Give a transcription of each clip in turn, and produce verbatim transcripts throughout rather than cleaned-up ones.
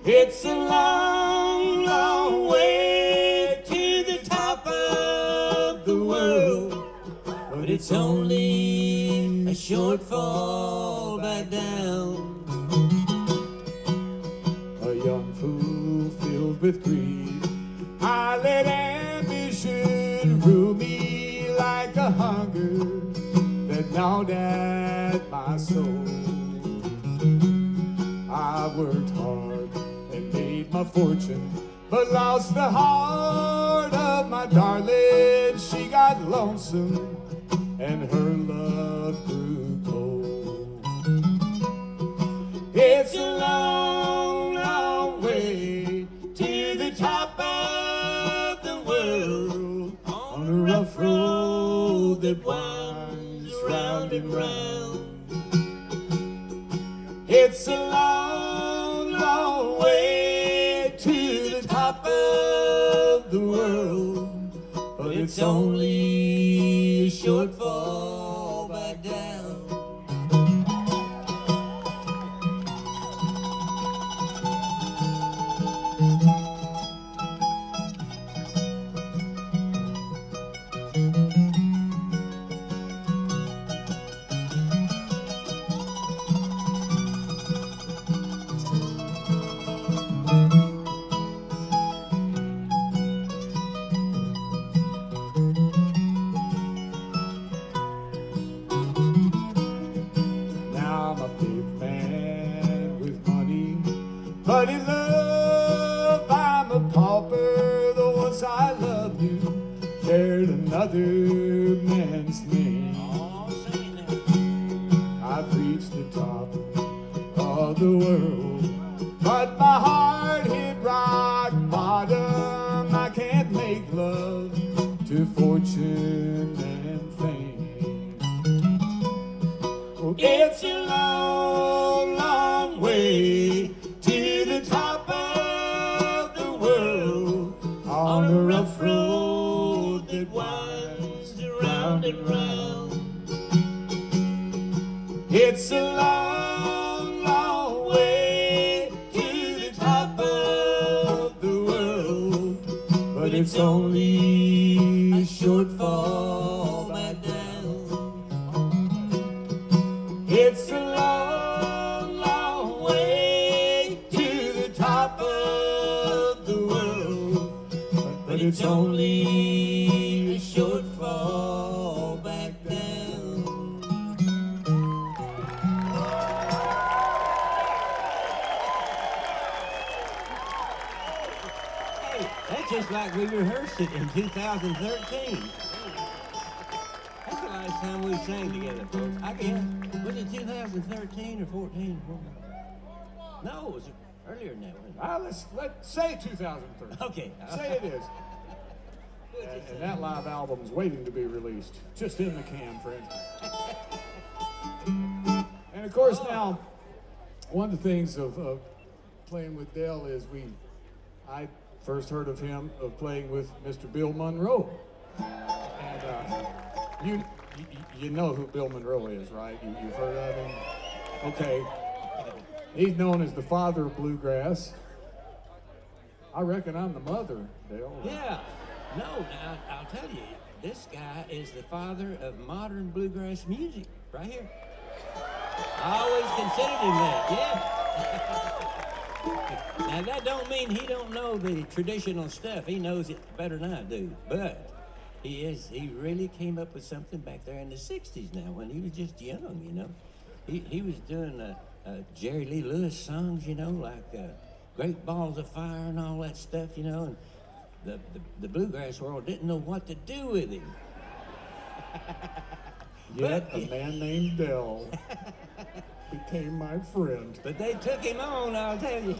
It's a long, long way to the top of the world, but it's only a short fall back down. A young fool filled with greed, I let ambition rule me like a hunger that gnawed at my soul. I worked hard and made my fortune, but lost the heart of my darling. She got lonesome and her love grew cold. It's a long, long way to the top of the world, on a rough road that winds round and round. It's a long, long way to the top of the world, but it's only a short fall back down. But in love, I'm a pauper, though once I loved you, shared another man's name. I've reached the top of the world, but my heart hit rock bottom. I can't make love to fortune and fame. Oh, it's a long, long way to the top of the world, on a rough road that winds round and round. It's a long, long way to the top of the world, but it's only a short fall back down. It's a long, long way to the top of the world, but it's only a short fall back down. Hey, that's just like we rehearsed it in two thousand thirteen. That's the last time we sang together, folks. I guess. Was it two thousand thirteen or fourteen? No, it was earlier than that, wasn't it? Uh, let's, let's say two thousand thirteen. Okay. Say it is. And, and that live album's waiting to be released. Just in the can, friends. And of course now, one of the things of, of playing with Del is we, I first heard of him of playing with Mister Bill Monroe. And uh, you, you you know who Bill Monroe is, right? You, you've heard of him? Okay. He's known as the father of bluegrass. I reckon I'm the mother, Dale. Yeah. No, now, I'll tell you, this guy is the father of modern bluegrass music, right here. I always considered him that, yeah. Now, that don't mean he don't know the traditional stuff. He knows it better than I do. But he is, he really came up with something back there in the sixties now when he was just young, you know. He, he was doing uh, uh, Jerry Lee Lewis songs, you know, like uh, Great Balls of Fire and all that stuff, you know. And the, the, the bluegrass world didn't know what to do with him. Yet a man named Del became my friend. But they took him on, I'll tell you.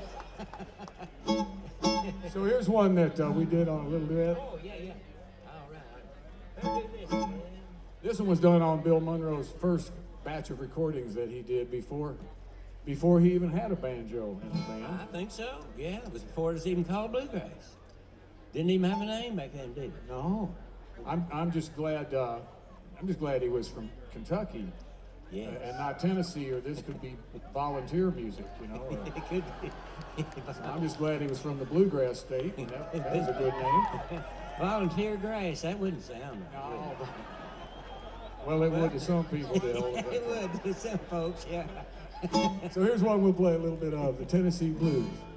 So here's one that uh, we did on a little bit. Oh, yeah, yeah. All right. Let's do this, man. This one was done on Bill Monroe's first batch of recordings that he did before before he even had a banjo in the band. I think so, yeah. It was before it was even called bluegrass. Didn't even have a name back then, did it? No. I'm I'm just glad uh, I'm just glad he was from Kentucky. Yes. uh, and not Tennessee, or this could be volunteer music, you know. Uh, It could be. I'm just glad he was from the bluegrass state. And that, that was a good name. Volunteer grass. That wouldn't sound good. No, but- well, it would to some people, Dale. It but- would to some folks, yeah. So here's one we'll play a little bit of, the Tennessee Blues.